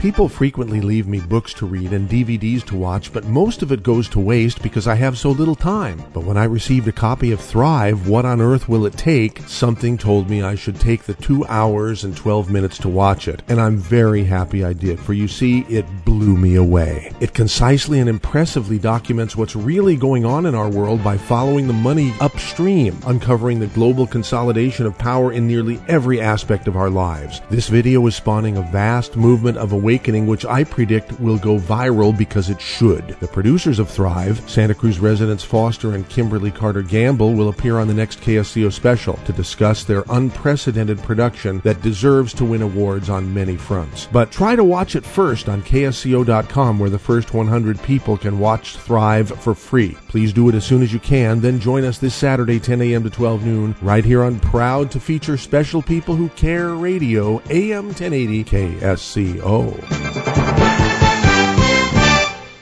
People frequently leave me books to read and DVDs to watch, but most of it goes to waste because I have so little time. But when I received a copy of Thrive, What on Earth Will It Take? Something told me I should take the 2 hours and 12 minutes to watch it. And I'm very happy I did, for you see, it blew me away. It concisely and impressively documents what's really going on in our world by following the money upstream, uncovering the global consolidation of power in nearly every aspect of our lives. This video is spawning a vast movement of awakening which I predict will go viral because it should. The producers of Thrive, Santa Cruz residents Foster and Kimberly Carter Gamble, will appear on the next KSCO special to discuss their unprecedented production that deserves to win awards on many fronts. But try to watch it first on KSCO.com, where the first 100 people can watch Thrive for free. Please do it as soon as you can, then join us this Saturday 10 a.m. to 12 noon right here on Proud to Feature Special People Who Care Radio, AM 1080 KSCO.